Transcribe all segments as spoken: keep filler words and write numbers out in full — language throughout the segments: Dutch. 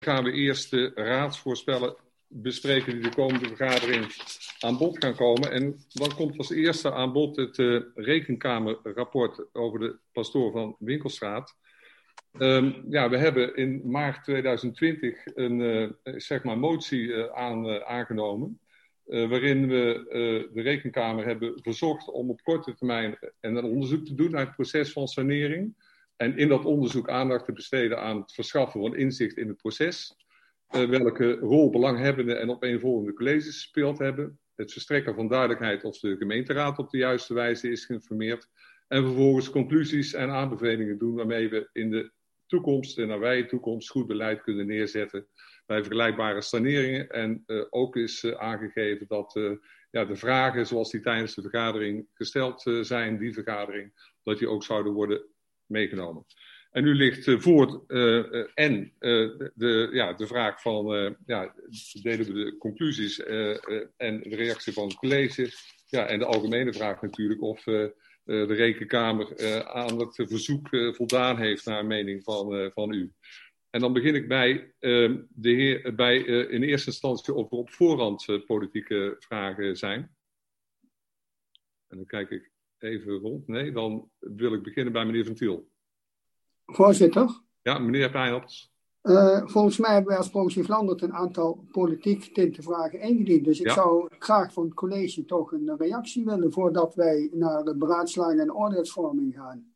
gaan we eerst de raadsvoorstellen bespreken die de komende vergadering aan bod gaan komen. En dan komt als eerste aan bod het uh, Rekenkamerrapport over de pastoor van Winkelstraat. Um, ja, we hebben in maart tweeduizend twintig een uh, zeg maar motie uh, aan, uh, aangenomen. Uh, waarin we uh, de Rekenkamer hebben verzocht om op korte termijn een onderzoek te doen naar het proces van sanering. En in dat onderzoek aandacht te besteden aan het verschaffen van inzicht in het proces. Uh, welke rol belanghebbenden en opeenvolgende colleges gespeeld hebben. Het verstrekken van duidelijkheid of de gemeenteraad op de juiste wijze is geïnformeerd. En vervolgens conclusies en aanbevelingen doen waarmee we in de toekomst, de nabije toekomst, goed beleid kunnen neerzetten bij vergelijkbare saneringen. En uh, ook is uh, aangegeven dat uh, ja, de vragen zoals die tijdens de vergadering gesteld uh, zijn, die vergadering, dat die ook zouden worden meegenomen. En nu ligt uh, voor uh, uh, en uh, de, de, ja, de vraag van, uh, ja, delen we de conclusies uh, uh, en de reactie van het college. Ja, en de algemene vraag natuurlijk of uh, uh, de Rekenkamer uh, aan het verzoek uh, voldaan heeft naar mening van, uh, van u. En dan begin ik bij, uh, de heer, bij uh, in eerste instantie of er op voorhand uh, politieke vragen zijn. En dan kijk ik even rond. Nee, dan wil ik beginnen bij meneer Van Tiel. Voorzitter. Ja, meneer Pijnhops. Uh, volgens mij hebben wij als Provincie Vlaanderen een aantal politiek tinte vragen ingediend. Dus ik ja. zou graag van het college toch een reactie willen voordat wij naar de beraadslaging en oordeelsvorming gaan.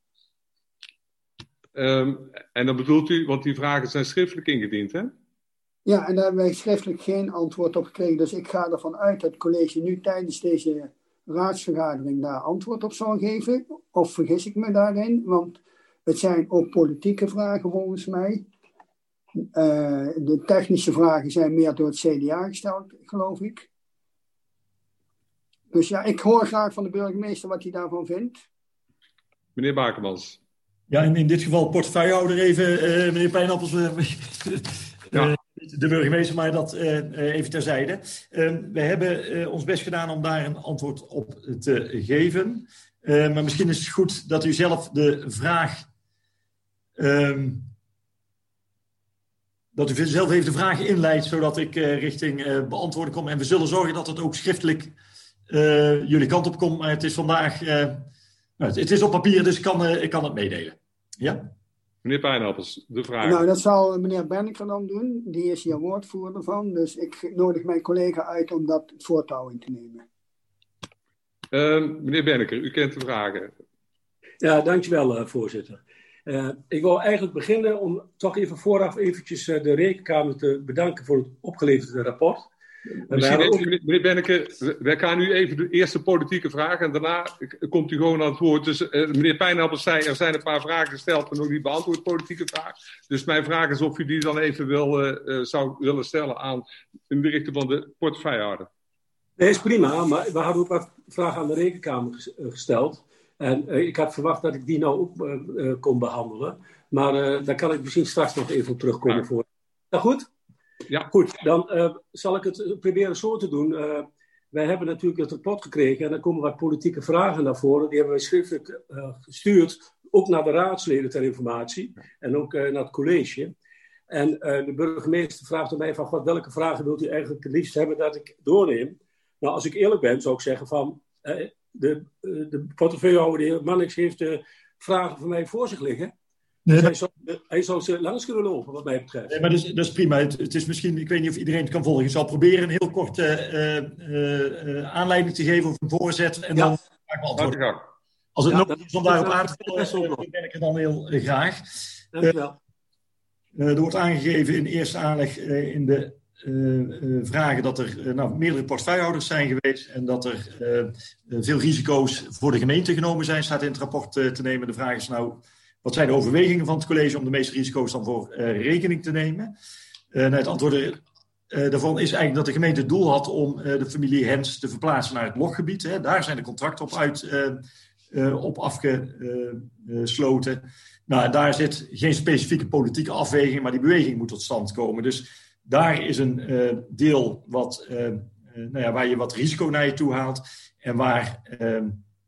Um, en dan bedoelt u, want die vragen zijn schriftelijk ingediend, hè? Ja, en daar hebben wij schriftelijk geen antwoord op gekregen. Dus ik ga ervan uit dat het college nu tijdens deze raadsvergadering daar antwoord op zal geven. Of vergis ik me daarin? Want het zijn ook politieke vragen volgens mij. Uh, de technische vragen zijn meer door het C D A gesteld, geloof ik. Dus ja, ik hoor graag van de burgemeester wat hij daarvan vindt. Meneer Bakermans. Ja, in, in dit geval portefeuillehouder even, uh, meneer Pijnappels. Uh, ja. uh, de burgemeester, maar dat uh, even terzijde. Uh, we hebben uh, ons best gedaan om daar een antwoord op te geven. Uh, maar misschien is het goed dat u zelf de vraag... Um, dat u zelf even de vraag inleidt, zodat ik uh, richting uh, beantwoorden kom. En we zullen zorgen dat het ook schriftelijk uh, jullie kant op komt. Maar het is vandaag... Uh, nou, het, het is op papier, dus ik kan, uh, ik kan het meedelen. Ja? Meneer Pijnappels, de vraag. Nou, dat zal meneer Berneker dan doen. Die is hier woordvoerder van. Dus ik nodig mijn collega uit om dat het voortouw in te nemen. Uh, meneer Berneker, u kent de vragen. Ja, dankjewel, uh, voorzitter. Uh, ik wil eigenlijk beginnen om toch even vooraf eventjes uh, de Rekenkamer te bedanken voor het opgeleverde rapport. Misschien even, ook... meneer Benneke, wij gaan nu even de eerste politieke vraag en daarna komt u gewoon aan het woord. Dus uh, meneer Pijnappels zei, er zijn een paar vragen gesteld, maar nog niet beantwoord politieke vraag. Dus mijn vraag is of u die dan even wil, uh, zou willen stellen aan in de richting van de portefeuillehouder. Nee, is prima, maar we hadden ook wat vragen aan de Rekenkamer gesteld. En uh, ik had verwacht dat ik die nou ook uh, uh, kon behandelen. Maar uh, daar kan ik misschien straks nog even op terugkomen. Ja. Voor. Is dat goed? Ja. Goed, dan uh, zal ik het proberen zo te doen. Uh, wij hebben natuurlijk het rapport gekregen en er komen wat politieke vragen naar voren. Die hebben wij schriftelijk uh, gestuurd, ook naar de raadsleden ter informatie en ook uh, naar het college. En uh, de burgemeester vraagt aan mij van, God, welke vragen wilt u eigenlijk het liefst hebben dat ik doorneem? Nou, als ik eerlijk ben, zou ik zeggen van... Uh, De, de portefeuillehouder, de heer Mannix, heeft de vragen van mij voor zich liggen. Nee, dus hij, zou, hij zou ze langs kunnen lopen, wat mij betreft. Nee, maar dat is, dat is prima. Het, het is misschien, ik weet niet of iedereen het kan volgen. Ik zal proberen een heel korte uh, uh, uh, aanleiding te geven of een voorzet. En ja. Dan ga ik beantwoorden. Als het ja, nodig is om daarop aan te vullen, dan ben ik er dan heel uh, graag. Dank u wel. Uh, er wordt aangegeven in eerste aanleg uh, in de... Uh, uh, vragen dat er uh, nou, meerdere portefeuillehouders zijn geweest en dat er uh, uh, veel risico's voor de gemeente genomen zijn, staat in het rapport uh, te nemen. De vraag is nou, wat zijn de overwegingen van het college om de meeste risico's dan voor uh, rekening te nemen? Uh, nou, het antwoord uh, daarvan is eigenlijk dat de gemeente het doel had om uh, de familie Hens te verplaatsen naar het loggebied. Hè. Daar zijn de contracten op, uit, uh, uh, op afgesloten. Uh, uh, nou, daar zit geen specifieke politieke afweging, maar die beweging moet tot stand komen. Dus daar is een uh, deel wat, uh, uh, nou ja, waar je wat risico naar je toe haalt. En waar uh,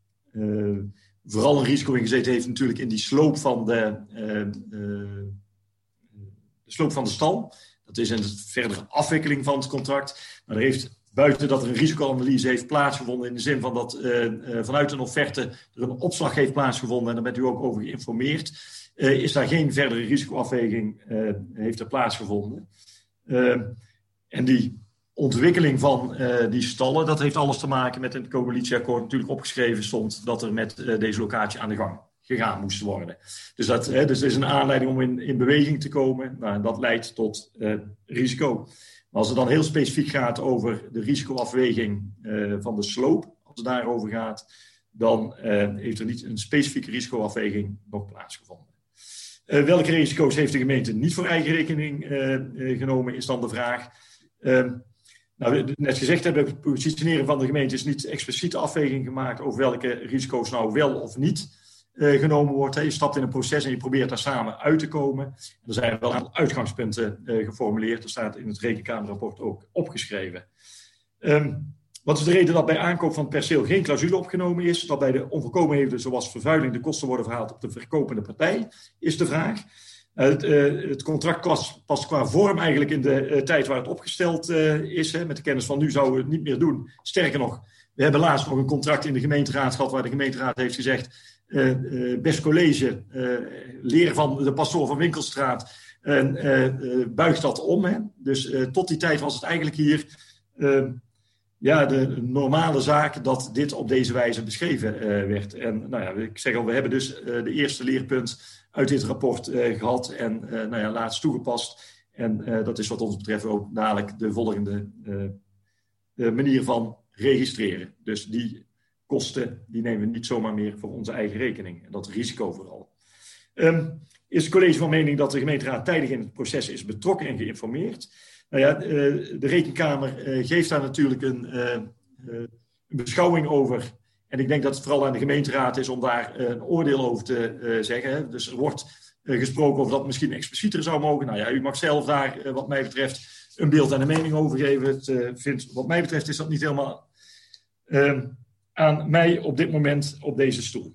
uh, vooral een risico in gezeten heeft natuurlijk in die sloop van de, uh, uh, de sloop van de stal. Dat is een verdere afwikkeling van het contract. Maar er heeft, buiten dat er een risicoanalyse heeft plaatsgevonden in de zin van dat uh, uh, vanuit een offerte er een opslag heeft plaatsgevonden en daar bent u ook over geïnformeerd, uh, is daar geen verdere risicoafweging uh, heeft er plaatsgevonden. Uh, en die ontwikkeling van uh, die stallen, dat heeft alles te maken met in het coalitieakkoord natuurlijk opgeschreven stond dat er met uh, deze locatie aan de gang gegaan moest worden. Dus dat hè, dus is een aanleiding om in, in beweging te komen. Nou, en dat leidt tot uh, risico. Maar als het dan heel specifiek gaat over de risicoafweging uh, van de sloop, als het daarover gaat, dan uh, heeft er niet een specifieke risicoafweging nog plaatsgevonden. Uh, welke risico's heeft de gemeente niet voor eigen rekening uh, uh, genomen, is dan de vraag. Uh, Nou, net gezegd hebben, het positioneren van de gemeente is niet expliciet afweging gemaakt over welke risico's nou wel of niet uh, genomen wordt. Hè. Je stapt in een proces en je probeert daar samen uit te komen. En er zijn wel een aantal uitgangspunten uh, geformuleerd. Dat staat in het Rekenkamerrapport ook opgeschreven. Um, wat is de reden dat bij aankoop van het perceel geen clausule opgenomen is? Dat bij de onvolkomenheden zoals vervuiling de kosten worden verhaald op de verkopende partij, is de vraag. Uh, het, uh, het contract past, past qua vorm eigenlijk in de uh, tijd waar het opgesteld uh, is. Hè. Met de kennis van nu zouden we het niet meer doen. Sterker nog, we hebben laatst nog een contract in de gemeenteraad gehad waar de gemeenteraad heeft gezegd, uh, uh, best college, uh, leer van de pastoor van Winkelstraat, en uh, uh, buigt dat om. Hè. Dus uh, tot die tijd was het eigenlijk hier uh, ja, de normale zaak dat dit op deze wijze beschreven uh, werd. En nou ja, ik zeg al, we hebben dus uh, de eerste leerpunt uit dit rapport uh, gehad en uh, nou ja, laatst toegepast. En uh, dat is wat ons betreft ook dadelijk de volgende uh, de manier van registreren. Dus die kosten die nemen we niet zomaar meer voor onze eigen rekening. En dat risico vooral. Um, is het college van mening dat de gemeenteraad tijdig in het proces is betrokken en geïnformeerd? Nou ja, uh, de Rekenkamer uh, geeft daar natuurlijk een, uh, uh, een beschouwing over. En ik denk dat het vooral aan de gemeenteraad is om daar uh, een oordeel over te uh, zeggen. Hè. Dus er wordt uh, gesproken over dat het misschien explicieter zou mogen. Nou ja, u mag zelf daar, uh, wat mij betreft, een beeld en een mening over geven. Het, uh, vindt, wat mij betreft is dat niet helemaal uh, aan mij op dit moment op deze stoel.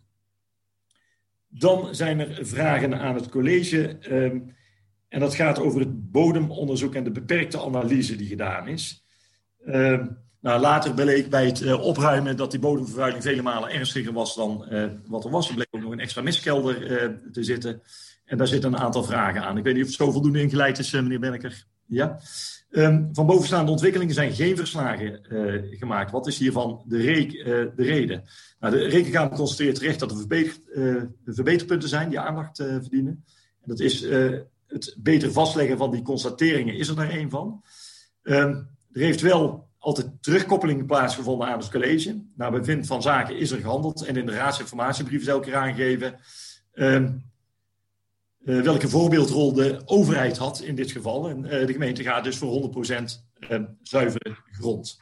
Dan zijn er vragen aan het college. Uh, en dat gaat over het bodemonderzoek en de beperkte analyse die gedaan is. Uh, Nou, later bleek bij het uh, opruimen dat die bodemvervuiling vele malen ernstiger was dan uh, wat er was. Er bleek ook nog een extra mistkelder uh, te zitten. En daar zitten een aantal vragen aan. Ik weet niet of het zo voldoende ingeleid is, uh, meneer Benneker. Ja. Um, van bovenstaande ontwikkelingen zijn geen verslagen uh, gemaakt. Wat is hiervan de, re- uh, de reden? Nou, de Rekenkamer constateert terecht dat er verbeter, uh, verbeterpunten zijn die aandacht uh, verdienen. En dat is uh, het beter vastleggen van die constateringen is er daar één van. Um, er heeft wel altijd terugkoppelingen plaatsgevonden aan het college. Naar bevind van zaken is er gehandeld. En in de raadsinformatiebrief is elke keer aangegeven uh, uh, welke voorbeeldrol de overheid had in dit geval. En uh, de gemeente gaat dus voor honderd procent uh, zuivere grond.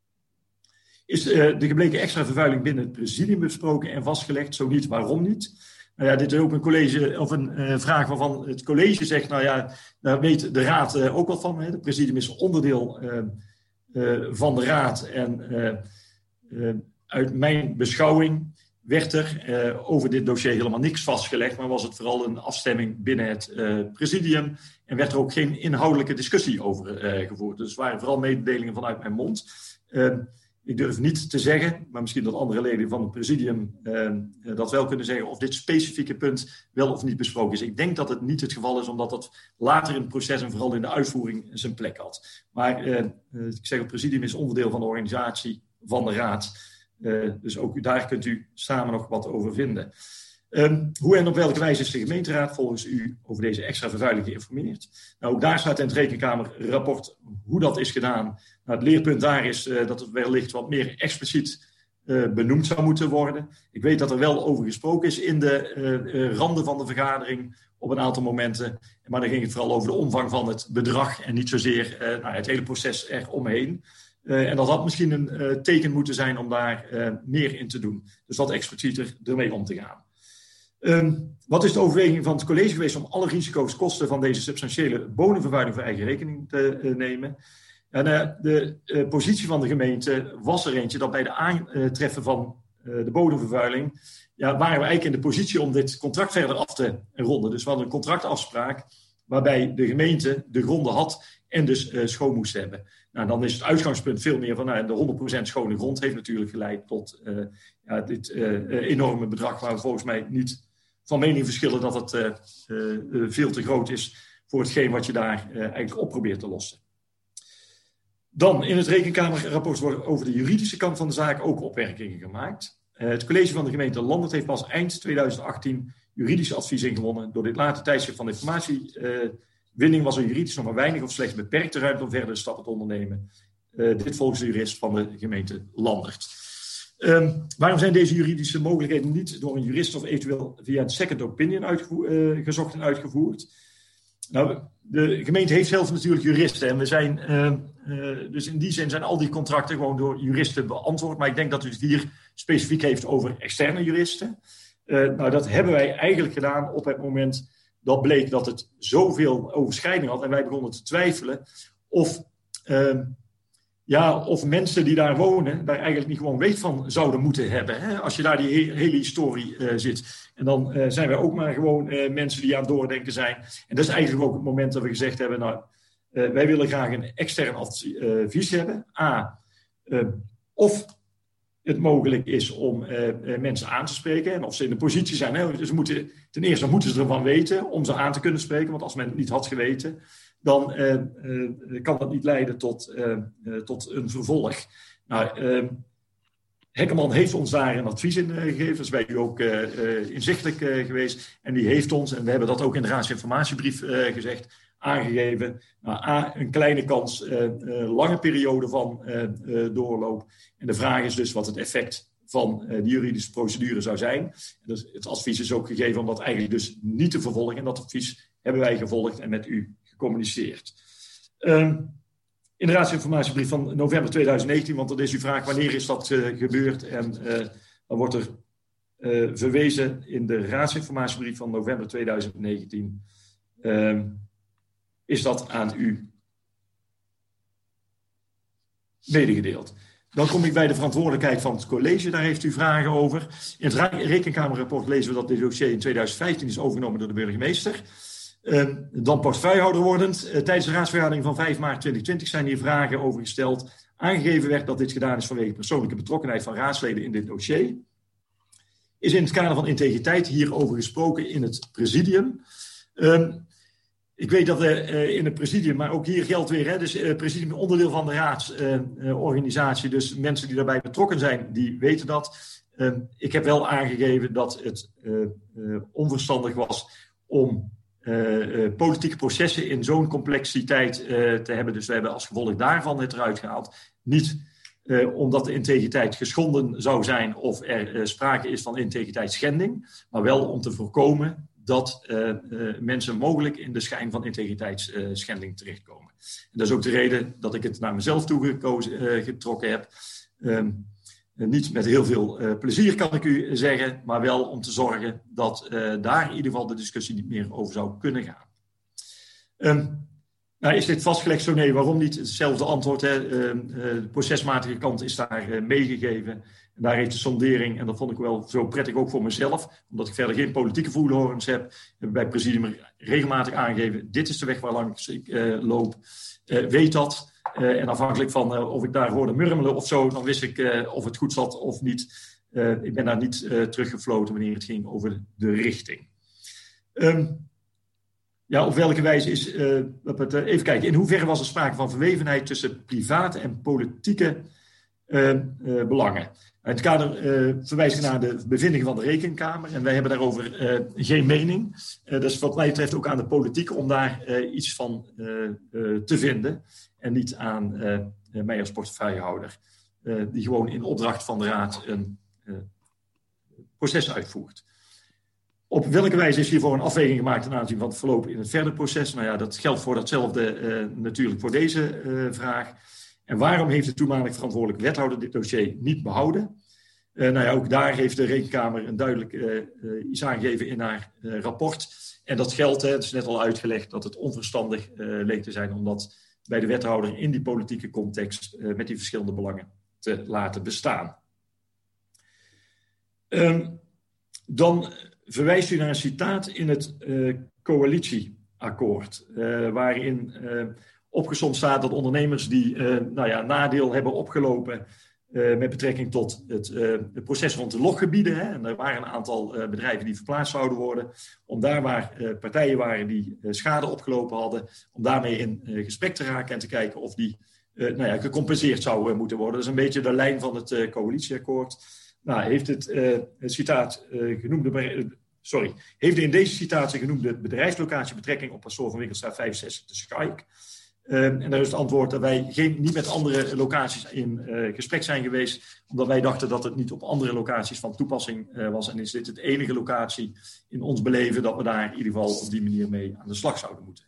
Is uh, de gebleken extra vervuiling binnen het presidium besproken en vastgelegd? Zo niet, waarom niet? Nou ja, dit is ook een college of een uh, vraag waarvan het college zegt, nou ja, daar weet de raad uh, ook wat van. Hè. Het presidium is onderdeel uh, uh, van de raad. En uh, uh, uit mijn beschouwing werd er uh, over dit dossier helemaal niks vastgelegd, maar was het vooral een afstemming binnen het uh, presidium en werd er ook geen inhoudelijke discussie over uh, gevoerd. Dus het waren vooral mededelingen vanuit mijn mond. Uh, Ik durf niet te zeggen, maar misschien dat andere leden van het presidium uh, dat wel kunnen zeggen, of dit specifieke punt wel of niet besproken is. Ik denk dat het niet het geval is, omdat dat later in het proces en vooral in de uitvoering zijn plek had. Maar uh, uh, ik zeg, het presidium is onderdeel van de organisatie van de raad. Uh, dus ook daar kunt u samen nog wat over vinden. Um, hoe en op welke wijze is de gemeenteraad volgens u over deze extra vervuiling geïnformeerd? Nou, ook daar staat in het Rekenkamerrapport hoe dat is gedaan. Nou, het leerpunt daar is uh, dat het wellicht wat meer expliciet uh, benoemd zou moeten worden. Ik weet dat er wel over gesproken is in de uh, uh, randen van de vergadering op een aantal momenten. Maar dan ging het vooral over de omvang van het bedrag en niet zozeer uh, nou, het hele proces eromheen. Uh, en dat had misschien een uh, teken moeten zijn om daar uh, meer in te doen. Dus wat explicieter ermee om te gaan. Um, wat is de overweging van het college geweest om alle risico's, kosten van deze substantiële bodemvervuiling voor eigen rekening te uh, nemen? En uh, de uh, positie van de gemeente was er eentje dat bij de aantreffen van uh, de bodemvervuiling, ja, waren we eigenlijk in de positie om dit contract verder af te ronden. Dus we hadden een contractafspraak waarbij de gemeente de gronden had en dus uh, schoon moest hebben. Nou, dan is het uitgangspunt veel meer van nou, de honderd procent schone grond heeft natuurlijk geleid tot uh, ja, dit uh, enorme bedrag waar we volgens mij niet van mening verschillen dat het uh, uh, veel te groot is voor hetgeen wat je daar uh, eigenlijk op probeert te lossen. Dan in het Rekenkamerrapport wordt over de juridische kant van de zaak ook opmerkingen gemaakt. Uh, het college van de gemeente Landert heeft pas eind tweeduizend achttien juridisch advies ingewonnen. Door dit late tijdstip van informatiewinning uh, was er juridisch nog maar weinig of slechts beperkte ruimte om verdere stappen te ondernemen. Uh, dit volgens de jurist van de gemeente Landert. Um, waarom zijn deze juridische mogelijkheden niet door een jurist of eventueel via een second opinion uitgevo- uh, gezocht en uitgevoerd? Nou, de gemeente heeft zelf natuurlijk juristen en we zijn, uh, uh, dus in die zin zijn al die contracten gewoon door juristen beantwoord. Maar ik denk dat u het hier specifiek heeft over externe juristen. Uh, nou, dat hebben wij eigenlijk gedaan op het moment dat bleek dat het zoveel overschrijding had. En wij begonnen te twijfelen of, uh, ja, of mensen die daar wonen daar eigenlijk niet gewoon weet van zouden moeten hebben. Hè? Als je daar die he- hele historie uh, zit. En dan uh, zijn wij ook maar gewoon uh, mensen die aan het doordenken zijn. En dat is eigenlijk ook het moment dat we gezegd hebben, nou, uh, wij willen graag een extern advies hebben. A, uh, of het mogelijk is om uh, uh, mensen aan te spreken. En of ze in de positie zijn. Hè? Dus moeten, ten eerste moeten ze ervan weten om ze aan te kunnen spreken. Want als men het niet had geweten, dan uh, uh, kan dat niet leiden tot, uh, uh, tot een vervolg. Nou, uh, Hekkeman heeft ons daar een advies in uh, gegeven. Dat is bij u ook uh, uh, inzichtelijk uh, geweest. En die heeft ons, en we hebben dat ook in de raadsinformatiebrief uh, gezegd, aangegeven. Nou, A, een kleine kans, uh, uh, lange periode van uh, uh, doorloop. En de vraag is dus wat het effect van uh, die juridische procedure zou zijn. En dus het advies is ook gegeven om dat eigenlijk dus niet te vervolgen. En dat advies hebben wij gevolgd en met u gecommuniceerd. Um, in de raadsinformatiebrief van november tweeduizend negentien, want dat is uw vraag, wanneer is dat uh, gebeurd? En uh, dan wordt er uh, verwezen in de raadsinformatiebrief van november tweeduizend negentien. Um, is dat aan u medegedeeld. Dan kom ik bij de verantwoordelijkheid van het college. Daar heeft u vragen over. In het Rekenkamerrapport lezen we dat dit dossier in tweeduizend vijftien is overgenomen door de burgemeester. Uh, dan portefeuillehouder wordend. Uh, tijdens de raadsvergadering van vijf maart tweeduizend twintig zijn hier vragen over gesteld. Aangegeven werd dat dit gedaan is vanwege persoonlijke betrokkenheid van raadsleden in dit dossier. Is in het kader van integriteit hierover gesproken in het presidium. Uh, Ik weet dat uh, in het presidium, maar ook hier geldt weer, hè, dus het uh, presidium onderdeel van de raadsorganisatie. Uh, uh, dus mensen die daarbij betrokken zijn, die weten dat. Uh, ik heb wel aangegeven dat het uh, uh, onverstandig was om uh, uh, politieke processen in zo'n complexiteit uh, te hebben. Dus we hebben als gevolg daarvan het eruit gehaald. Niet uh, omdat de integriteit geschonden zou zijn of er uh, sprake is van integriteitsschending, maar wel om te voorkomen dat uh, uh, mensen mogelijk in de schijn van integriteitsschending uh, terechtkomen. En dat is ook de reden dat ik het naar mezelf toe gekozen, uh, getrokken heb. Um, uh, niet met heel veel uh, plezier kan ik u zeggen, maar wel om te zorgen dat uh, daar in ieder geval de discussie niet meer over zou kunnen gaan. Um, nou, is dit vastgelegd? Zo nee, waarom niet? Hetzelfde antwoord. Hè? Uh, uh, de procesmatige kant is daar uh, meegegeven. En daar heeft de sondering, en dat vond ik wel zo prettig ook voor mezelf, omdat ik verder geen politieke voelhorens heb, hebben we bij het presidium regelmatig aangegeven, dit is de weg waar langs ik uh, loop. Uh, weet dat. Uh, en afhankelijk van uh, of ik daar hoorde murmelen of zo, dan wist ik uh, of het goed zat of niet. Uh, ik ben daar niet uh, teruggefloten wanneer het ging over de richting. Um, ja, op welke wijze is, uh, even kijken, in hoeverre was er sprake van verwevenheid tussen private en politieke uh, uh, belangen? In het kader uh, verwijs ik naar de bevindingen van de Rekenkamer. En wij hebben daarover uh, geen mening. Uh, dat is wat mij betreft ook aan de politiek om daar uh, iets van uh, uh, te vinden. En niet aan uh, uh, mij als portefeuillehouder. Uh, die gewoon in opdracht van de Raad een uh, proces uitvoert. Op welke wijze is hiervoor een afweging gemaakt ten aanzien van het verloop in het verdere proces? Nou ja, dat geldt voor datzelfde uh, natuurlijk voor deze uh, vraag. En waarom heeft de toenmalig verantwoordelijke wethouder dit dossier niet behouden? Uh, nou ja, ook daar heeft de Rekenkamer een duidelijk uh, uh, iets aangegeven in haar uh, rapport. En dat geldt, hè, het is net al uitgelegd, dat het onverstandig uh, leek te zijn om dat bij de wethouder in die politieke context uh, met die verschillende belangen te laten bestaan. Um, dan verwijst u naar een citaat in het uh, coalitieakkoord, uh, waarin uh, opgesomd staat dat ondernemers die uh, nou ja, nadeel hebben opgelopen uh, met betrekking tot het, uh, het proces rond de loggebieden. Hè, en er waren een aantal uh, bedrijven die verplaatst zouden worden. Om daar waar uh, partijen waren die uh, schade opgelopen hadden, om daarmee in uh, gesprek te raken en te kijken of die uh, nou ja, gecompenseerd zou uh, moeten worden. Dat is een beetje de lijn van het uh, coalitieakkoord. Nou, heeft het, uh, het citaat uh, genoemde... Uh, Sorry, heeft de in deze citatie genoemde bedrijfslocatie betrekking op pastoor van Winkelstraat vijfenzestig te Schaik? Uh, en daar is het antwoord dat wij geen, niet met andere locaties in uh, gesprek zijn geweest, omdat wij dachten dat het niet op andere locaties van toepassing uh, was. En is dit het enige locatie in ons beleven dat we daar in ieder geval op die manier mee aan de slag zouden moeten.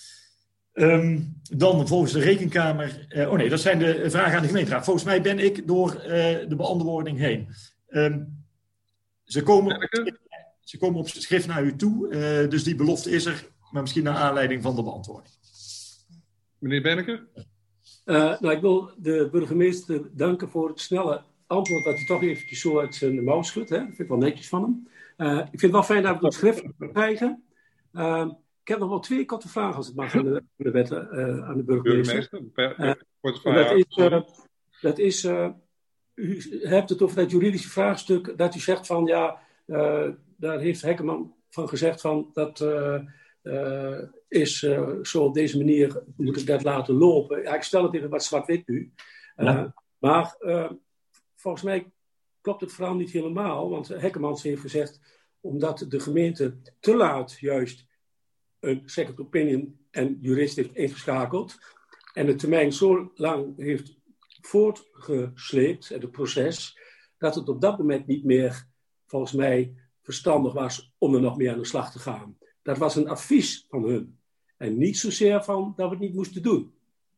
Um, dan volgens de Rekenkamer... Uh, oh nee, dat zijn de vragen aan de gemeenteraad. Volgens mij ben ik door uh, de beantwoording heen. Um, ze komen... Ze komen op schrift naar u toe, uh, dus die belofte is er, maar misschien naar aanleiding van de beantwoording. Meneer Benneker? Uh, nou, ik wil de burgemeester danken voor het snelle antwoord dat hij toch eventjes zo uit zijn mouw schudt. Hè? Dat vind ik wel netjes van hem. Uh, ik vind het wel fijn dat we het op schrift krijgen. Uh, ik heb nog wel twee korte vragen, als het mag, aan de, de wet, uh, aan de burgemeester. burgemeester per, per, uh, dat is, uh, dat is uh, u hebt het over dat juridische vraagstuk, dat u zegt van ja... Uh, daar heeft Hekkeman van gezegd van dat uh, uh, is uh, zo op deze manier moet ik dat laten lopen. Ja, ik stel het even wat zwart-wit nu. Uh, ja. Maar uh, volgens mij klopt het verhaal niet helemaal. Want Hekkemans heeft gezegd omdat de gemeente te laat juist een second opinion en jurist heeft ingeschakeld. En de termijn zo lang heeft voortgesleept, het proces, dat het op dat moment niet meer volgens mij verstandig was om er nog mee aan de slag te gaan. Dat was een advies van hun. En niet zozeer van dat we het niet moesten doen.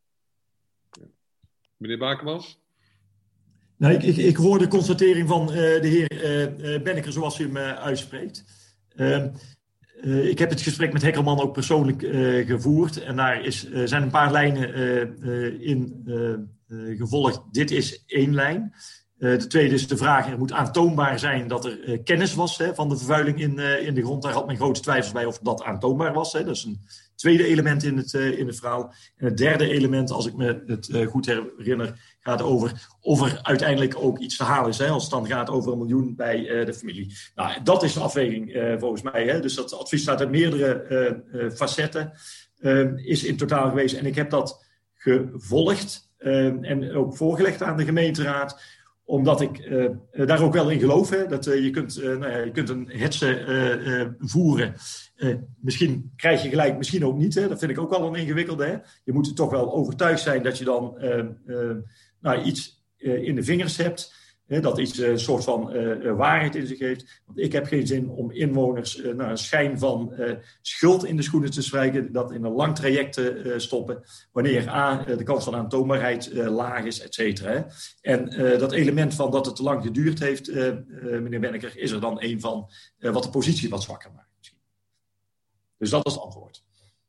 Meneer Bakermans? Nou, ik, ik, ik hoor de constatering van uh, de heer uh, Benneker zoals u hem uh, uitspreekt. Uh, uh, ik heb het gesprek met Hekkerman ook persoonlijk uh, gevoerd. En daar is, uh, zijn een paar lijnen uh, uh, in uh, uh, gevolgd. Dit is één lijn. Uh, de tweede is de vraag, er moet aantoonbaar zijn dat er uh, kennis was hè, van de vervuiling in, uh, in de grond. Daar had men grote twijfels bij of dat aantoonbaar was. Hè. Dat is een tweede element in het, uh, in het verhaal. En het derde element, als ik me het uh, goed herinner, gaat over of er uiteindelijk ook iets te halen is. Hè, als het dan gaat over een miljoen bij uh, de familie. Nou, dat is de afweging uh, volgens mij. Hè. Dus dat advies staat uit meerdere uh, uh, facetten. Uh, is in totaal geweest. En ik heb dat gevolgd uh, en ook voorgelegd aan de gemeenteraad, omdat ik uh, daar ook wel in geloof. Hè, dat uh, je, kunt, uh, nou ja, je kunt een hetze uh, uh, voeren. Uh, misschien krijg je gelijk, misschien ook niet. Hè, dat vind ik ook wel een ingewikkelde. Hè. Je moet er toch wel overtuigd zijn dat je dan uh, uh, nou, iets uh, in de vingers hebt. Hè, dat iets een uh, soort van uh, waarheid in zich heeft. Want ik heb geen zin om inwoners uh, nou, een schijn van uh, schuld in de schoenen te strijken. Dat in een lang traject te uh, stoppen. Wanneer A, uh, de kans van aantoonbaarheid uh, laag is, et cetera. Hè. En uh, dat element van dat het te lang geduurd heeft, uh, uh, meneer Benneker, is er dan een van uh, wat de positie wat zwakker maakt. Misschien. Dus dat is het antwoord.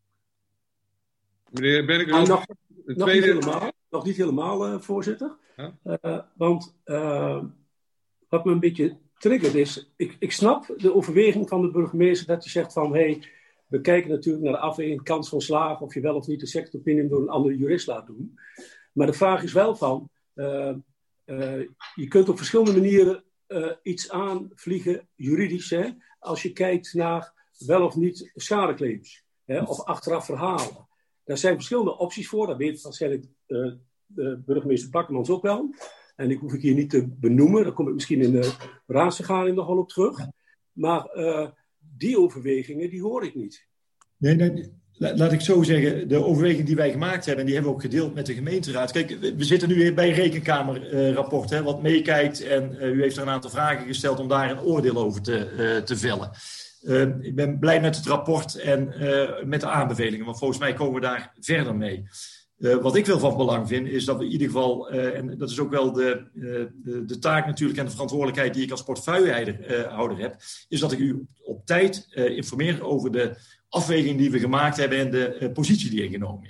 Meneer Benneker, ah, nog, nog, tweede... niet helemaal, nog niet helemaal, uh, voorzitter. Huh? Uh, want uh, wat me een beetje triggert is, ik, ik snap de overweging van de burgemeester dat hij zegt van, hey, we kijken natuurlijk naar de afweging, kans van slagen, of je wel of niet de second opinion door een andere jurist laat doen. Maar de vraag is wel van, uh, uh, je kunt op verschillende manieren uh, iets aanvliegen, juridisch, hè, als je kijkt naar wel of niet schadeclaims, hè, of achteraf verhalen. Daar zijn verschillende opties voor, dat weet waarschijnlijk uh, de burgemeester Bakkemans ook wel. En die hoef ik hier niet te benoemen. Daar kom ik misschien in de raadsvergadering nog wel op terug. Maar uh, die overwegingen, die hoor ik niet. Nee, nee, laat ik zo zeggen. De overwegingen die wij gemaakt hebben, en die hebben we ook gedeeld met de gemeenteraad. Kijk, we zitten nu bij een rekenkamerrapport, uh, wat meekijkt. En uh, u heeft er een aantal vragen gesteld om daar een oordeel over te, uh, te vellen. Uh, ik ben blij met het rapport en uh, met de aanbevelingen. Want volgens mij komen we daar verder mee. Uh, wat ik wel van belang vind, is dat we in ieder geval, uh, en dat is ook wel de, uh, de, de taak natuurlijk en de verantwoordelijkheid die ik als portefeuillehouder uh, heb, is dat ik u op tijd uh, informeer over de afweging die we gemaakt hebben en de uh, positie die ingenomen is.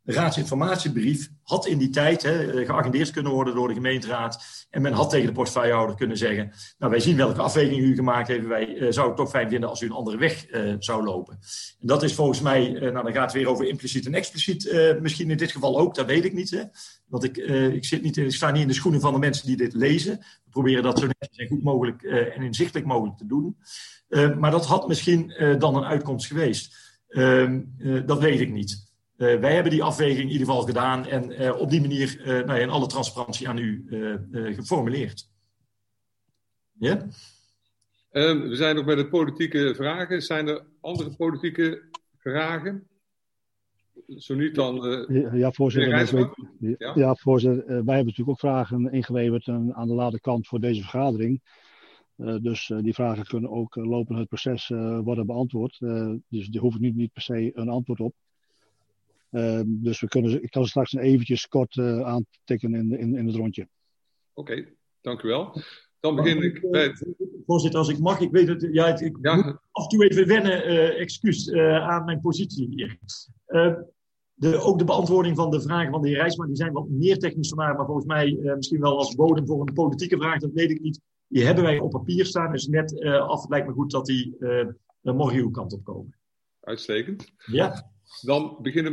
De raadsinformatiebrief had in die tijd hè, geagendeerd kunnen worden door de gemeenteraad. En men had tegen de portefeuillehouder kunnen zeggen, nou wij zien welke afwegingen u gemaakt heeft. Wij uh, zouden het toch fijn vinden als u een andere weg uh, zou lopen. En dat is volgens mij, uh, nou dan gaat het weer over impliciet en expliciet. Uh, misschien in dit geval ook, dat weet ik niet. Hè. Want ik, uh, ik, zit niet in, ik sta niet in de schoenen van de mensen die dit lezen. We proberen dat zo netjes en goed mogelijk uh, en inzichtelijk mogelijk te doen. Uh, maar dat had misschien uh, dan een uitkomst geweest. Uh, uh, dat weet ik niet. Uh, wij hebben die afweging in ieder geval gedaan en uh, op die manier uh, nou ja, in alle transparantie aan u uh, uh, geformuleerd. Ja? Um, we zijn nog bij de politieke vragen. Zijn er andere politieke vragen? Zo niet dan... Uh, ja, ja, voorzitter. Weet, ja? ja, voorzitter. Uh, wij hebben natuurlijk ook vragen ingeleverd aan, aan de late kant voor deze vergadering. Uh, dus uh, die vragen kunnen ook uh, lopend het proces uh, worden beantwoord. Uh, dus die hoef ik nu niet per se een antwoord op. Uh, dus we kunnen, ik kan ze straks eventjes kort uh, aantikken in, in, in het rondje. Oké, okay, dank u wel. Dan begin ik bij het... Voorzitter, als ik mag, ik weet het, ja, ik ja. moet af en toe even wennen, uh, excuus, uh, aan mijn positie hier. Uh, de, ook de beantwoording van de vragen van de heer Rijsma, die zijn wat meer technisch vandaag, maar volgens mij uh, misschien wel als bodem voor een politieke vraag, dat weet ik niet. Die hebben wij op papier staan, dus net uh, af, het lijkt me goed dat die uh, morgen uw kant op komen. Uitstekend. Ja. Dan beginnen